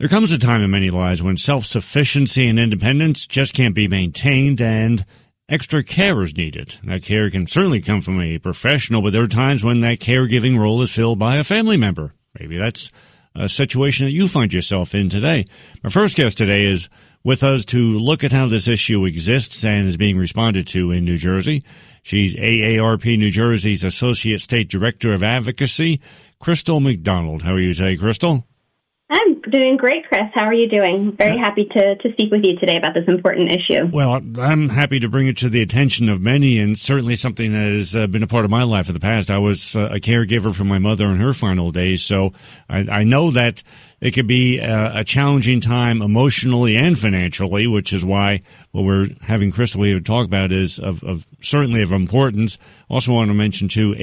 There comes a time in many lives when self-sufficiency and independence just can't be maintained and extra care is needed. That care can certainly come from a professional, but there are times when that caregiving role is filled by a family member. Maybe that's a situation that you find yourself in today. My first guest today is with us to look at how this issue exists and is being responded to in New Jersey. She's AARP New Jersey's Associate State Director of Advocacy, Crystal McDonald. How are you today, Crystal? I'm doing great, Chris. How are you doing? Very happy to speak with you today about this important issue. Well, I'm happy to bring it to the attention of many, and certainly something that has been a part of my life in the past. I was a caregiver for my mother in her final days, so I know that it could be a challenging time emotionally and financially, which is why what we're having Crystal here to talk about is of certainly of importance. Also want to mention, too,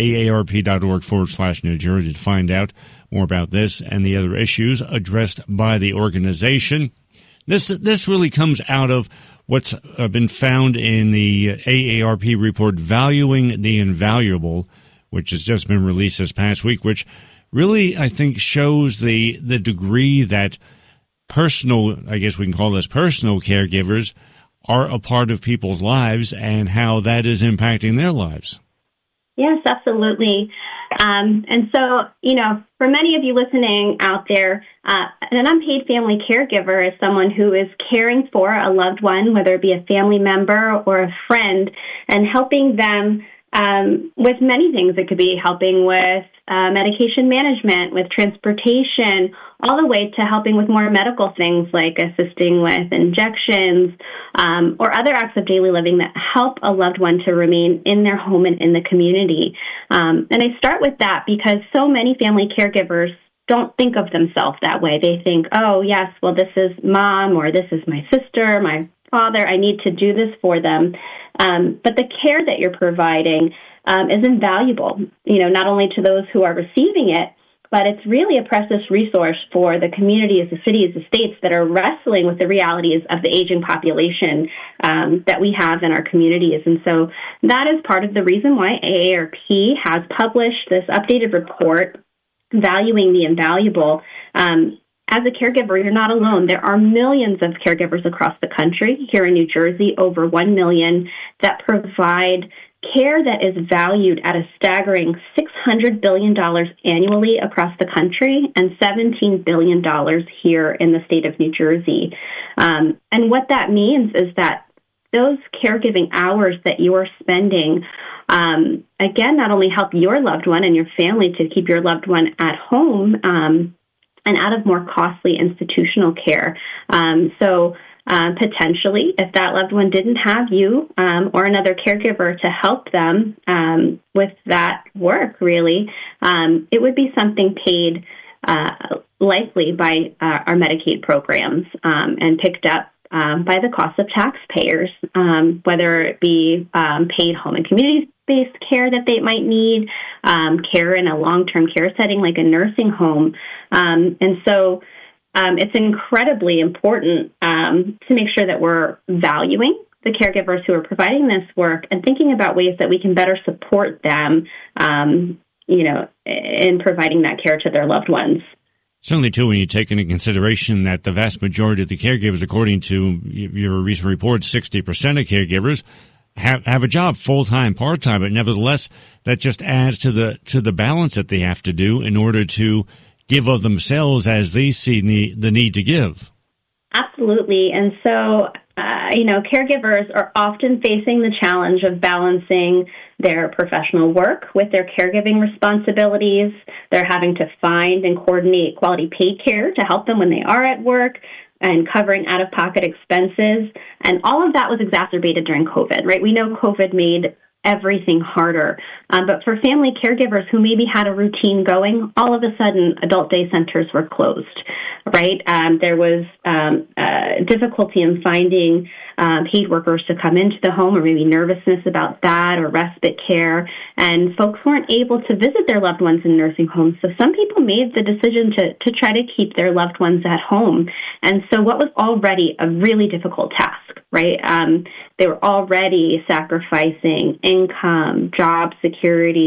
aarp.org/New Jersey to find out more about this and the other issues addressed by the organization. This really comes out of what's been found in the AARP report, Valuing the Invaluable, which has just been released this past week, which really, I think, shows the degree that personal, I guess we can call this personal caregivers, are a part of people's lives and how that is impacting their lives. Yes, absolutely. And so, for many of you listening out there, an unpaid family caregiver is someone who is caring for a loved one, whether it be a family member or a friend, and helping them with many things. It could be helping with medication management, with transportation, all the way to helping with more medical things like assisting with injections or other acts of daily living that help a loved one to remain in their home and in the community. And I start with that because so many family caregivers don't think of themselves that way. They think, oh, yes, well, this is mom or this is my sister, my father. I need to do this for them. But the care that you're providing is invaluable, not only to those who are receiving it, but it's really a precious resource for the communities, the cities, the states that are wrestling with the realities of the aging population that we have in our communities. And so that is part of the reason why AARP has published this updated report, Valuing the Invaluable. As a caregiver, you're not alone. There are millions of caregivers across the country, here in New Jersey, over 1 million, that provide care that is valued at a staggering $600 billion annually across the country and $17 billion here in the state of New Jersey. And what that means is that those caregiving hours that you are spending, again, not only help your loved one and your family to keep your loved one at home, and out of more costly institutional care. Potentially, if that loved one didn't have you or another caregiver to help them with that work, really, it would be something paid likely by our Medicaid programs and picked up by the cost of taxpayers, whether it be paid home and community-based care that they might need, care in a long-term care setting like a nursing home. And so it's incredibly important to make sure that we're valuing the caregivers who are providing this work and thinking about ways that we can better support them, in providing that care to their loved ones. Certainly, too, when you take into consideration that the vast majority of the caregivers, according to your recent report, 60% of caregivers have a job, full-time, part-time, but nevertheless, that just adds to the balance that they have to do in order to give of themselves as they see the need to give. Absolutely. And so, caregivers are often facing the challenge of balancing their professional work with their caregiving responsibilities. They're having to find and coordinate quality paid care to help them when they are at work and covering out-of-pocket expenses. And all of that was exacerbated during COVID, right? We know COVID made everything harder. But for family caregivers who maybe had a routine going, all of a sudden adult day centers were closed, right? There was difficulty in finding paid workers to come into the home, or maybe nervousness about that, or respite care, and folks weren't able to visit their loved ones in nursing homes. So some people made the decision to try to keep their loved ones at home. And so what was already a really difficult task, right? They were already sacrificing income, job security,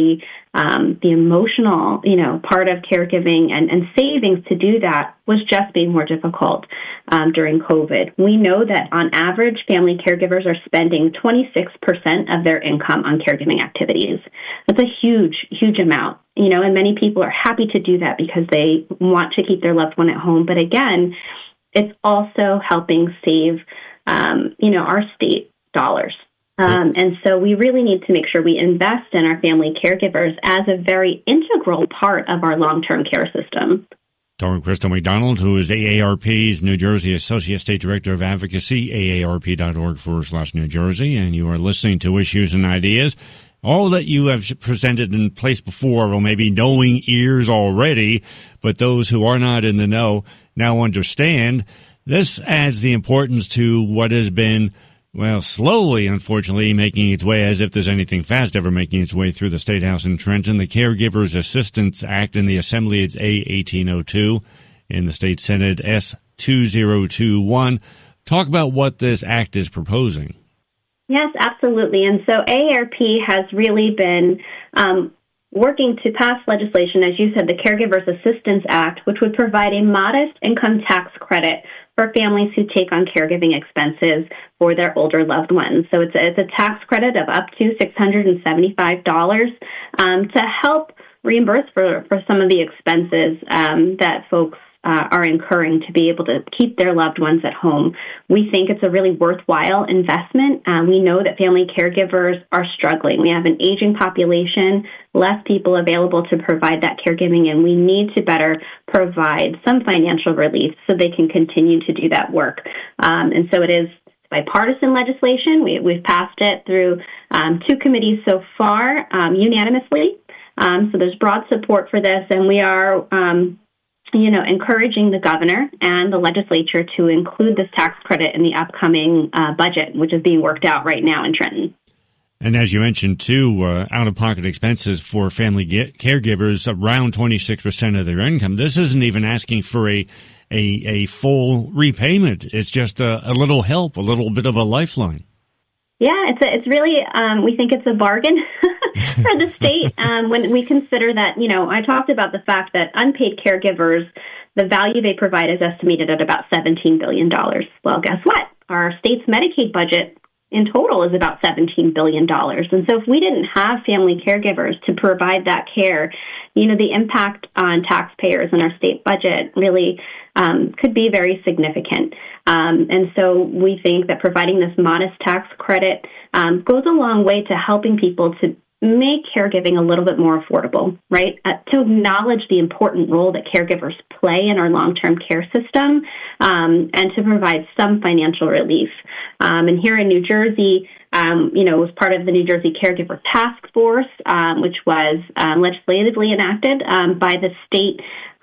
the emotional, part of caregiving and savings to do that was just being more difficult during COVID. We know that on average, family caregivers are spending 26% of their income on caregiving activities. That's a huge, huge amount, and many people are happy to do that because they want to keep their loved one at home. But again, it's also helping save, our state dollars. And so we really need to make sure we invest in our family caregivers as a very integral part of our long-term care system. Dr. Crystal McDonald, who is AARP's New Jersey Associate State Director of Advocacy, aarp.org/New Jersey, and you are listening to Issues and Ideas. All that you have presented in place before, well, maybe knowing ears already, but those who are not in the know now understand. This adds the importance to what has been, slowly, unfortunately, making its way, as if there's anything fast ever making its way through the State House in Trenton, the Caregivers Assistance Act. In the Assembly, it's A1802. In the State Senate, S2021. Talk about what this act is proposing. Yes, absolutely. And so AARP has really been working to pass legislation, as you said, the Caregivers Assistance Act, which would provide a modest income tax credit for families who take on caregiving expenses for their older loved ones. So it's a tax credit of up to $675 to help reimburse for some of the expenses that folks are incurring to be able to keep their loved ones at home. We think it's a really worthwhile investment. We know that family caregivers are struggling. We have an aging population, less people available to provide that caregiving, and we need to better provide some financial relief so they can continue to do that work. And so it is bipartisan legislation. We've passed it through two committees so far unanimously. So there's broad support for this, and we are encouraging the governor and the legislature to include this tax credit in the upcoming budget, which is being worked out right now in Trenton. And as you mentioned, too, out-of-pocket expenses for family caregivers, around 26% of their income. This isn't even asking for a full repayment. It's just a little help, a little bit of a lifeline. Yeah, it's really, we think it's a bargain for the state when we consider that, I talked about the fact that unpaid caregivers, the value they provide is estimated at about $17 billion. Well, guess what? Our state's Medicaid budget in total is about $17 billion. And so if we didn't have family caregivers to provide that care, the impact on taxpayers and our state budget really could be very significant. And so we think that providing this modest tax credit goes a long way to helping people to make caregiving a little bit more affordable, right? To acknowledge the important role that caregivers play in our long-term care system and to provide some financial relief. And here in New Jersey, was part of the New Jersey Caregiver Task Force, which was legislatively enacted by the state.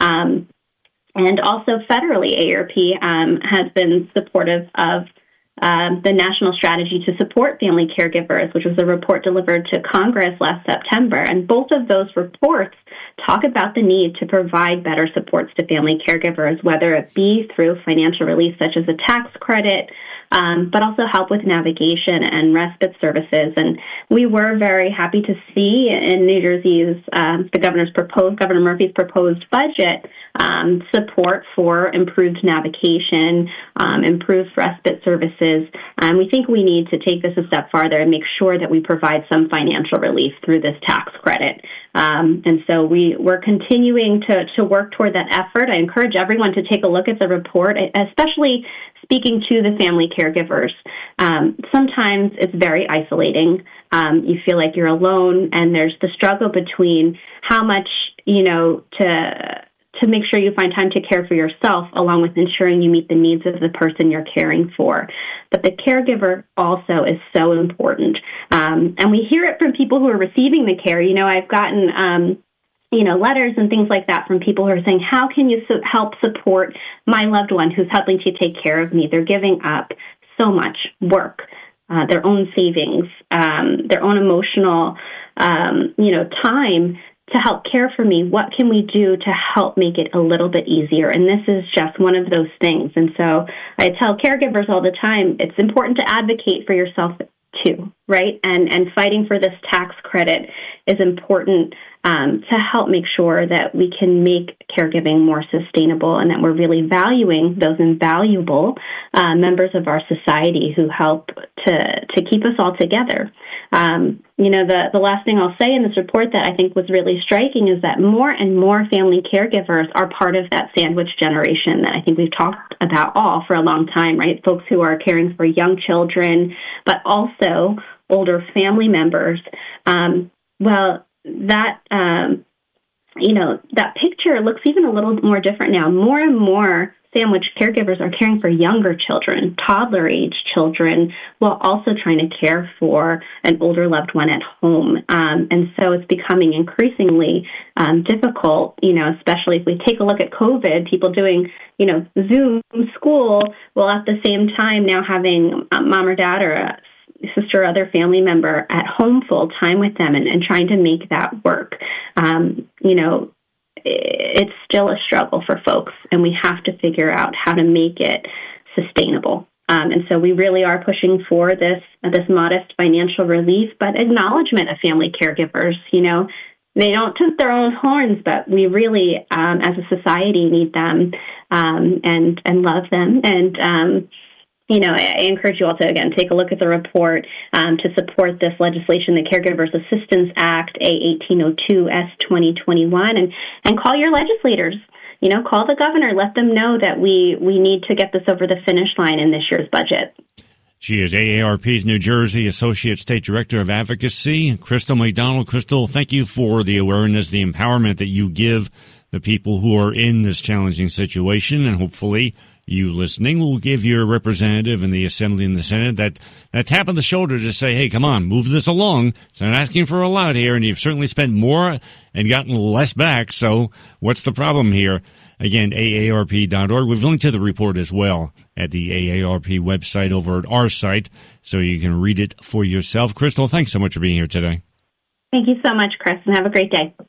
And also federally, AARP has been supportive of the National Strategy to Support Family Caregivers, which was a report delivered to Congress last September. And both of those reports talk about the need to provide better supports to family caregivers, whether it be through financial relief such as a tax credit, but also help with navigation and respite services. And we were very happy to see in New Jersey's, Governor Murphy's proposed budget, support for improved navigation, improved respite services. We think we need to take this a step farther and make sure that we provide some financial relief through this tax credit. And so we're continuing to work toward that effort. I encourage everyone to take a look at the report, especially speaking to the family caregivers. Sometimes it's very isolating. You feel like you're alone, and there's the struggle between how much, to make sure you find time to care for yourself, along with ensuring you meet the needs of the person you're caring for. But the caregiver also is so important. And we hear it from people who are receiving the care. I've gotten letters and things like that from people who are saying, how can you help support my loved one who's helping to take care of me? They're giving up so much work, their own savings, their own emotional, time to help care for me. What can we do to help make it a little bit easier? And this is just one of those things. And so I tell caregivers all the time, it's important to advocate for yourself too. right? And fighting for this tax credit is important to help make sure that we can make caregiving more sustainable and that we're really valuing those invaluable members of our society who help to keep us all together. The last thing I'll say in this report that I think was really striking is that more and more family caregivers are part of that sandwich generation that I think we've talked about all for a long time, right? Folks who are caring for young children, but also older family members. That picture looks even a little more different now. More and more sandwich caregivers are caring for younger children, toddler-age children, while also trying to care for an older loved one at home. And so it's becoming increasingly difficult, especially if we take a look at COVID, people doing, Zoom school, while at the same time now having mom or dad or a sister or other family member at home full time with them and trying to make that work. It's still a struggle for folks, and we have to figure out how to make it sustainable. And so we really are pushing for this modest financial relief, but acknowledgement of family caregivers. They don't toot their own horns, but we really, as a society, need them and love them. And I encourage you all to, again, take a look at the report to support this legislation, the Caregivers Assistance Act, A1802 S2021, and call your legislators. Call the governor. Let them know that we need to get this over the finish line in this year's budget. She is AARP's New Jersey Associate State Director of Advocacy, Crystal McDonald. Crystal, thank you for the awareness, the empowerment that you give the people who are in this challenging situation, and hopefully you listening will give your representative in the Assembly and the Senate that tap on the shoulder to say, hey, come on, move this along. It's not asking for a lot here, and you've certainly spent more and gotten less back, so what's the problem here? Again, AARP.org. We've linked to the report as well at the AARP website over at our site, so you can read it for yourself. Crystal, thanks so much for being here today. Thank you so much, Chris, and have a great day.